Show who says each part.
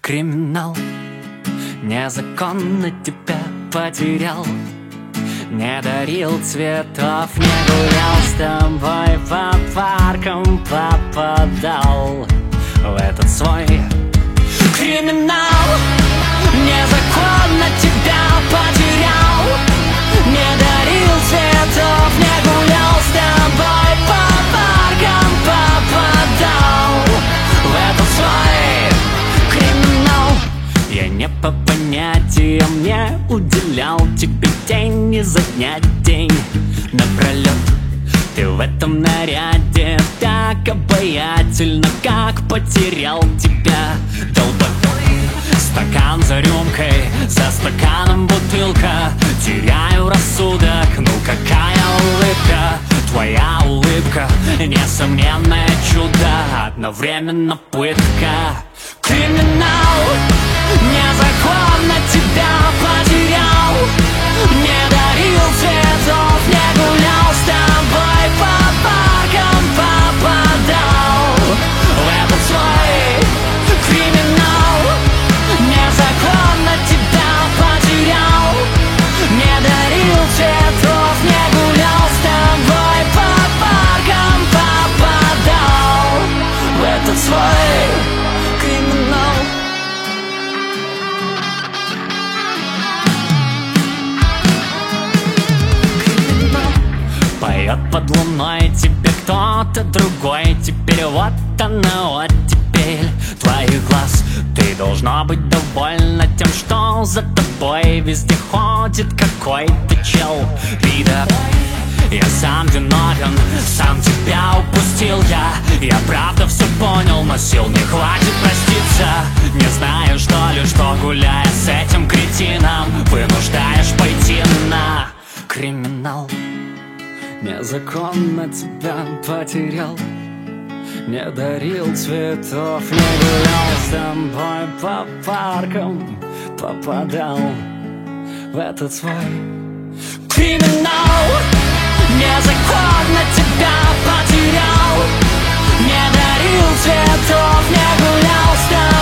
Speaker 1: Криминал, незаконно тебя потерял, не дарил цветов, не гулял с тобой по паркам, попадал в этот свой криминал. Незаконно тебя потерял, не дарил цветов, не гулял с тобой по паркам, попадал в этот свой криминал. Я не по понятиям не уделял тебе день изо дня день напролет. Ты в этом наряде так обаятельно, как потерял тебя, долбоёб. Стакан за рюмкой, за стаканом бутылка. Теряю рассудок, ну какая улыбка. Твоя улыбка, несомненное чудо, одновременно пытка. Криминал, незаконно тебя потерял, не дарил цветов, не гулял с тобой по паркам, попадал в этот свой криминал. Незаконно тебя потерял, не дарил цветов, не гулял с тобой по паркам, попадал в этот свой криминал. Поет под луной тебе кто-то другой. Теперь вот она, вот теперь твоих глаз. Ты должна быть довольна тем, что за тобой везде ходит какой-то чел. Вида, я сам виновен, сам тебя упустил я. Я правда все понял, но сил не хватит проститься. Не знаю, что ли, что гуляя с этим кретином вынуждаешь пойти на криминал. Незаконно тебя потерял, не дарил цветов, не гулял с тобой по паркам, попадал в этот свой криминал. Незаконно тебя потерял, не дарил цветов, не гулял с тобой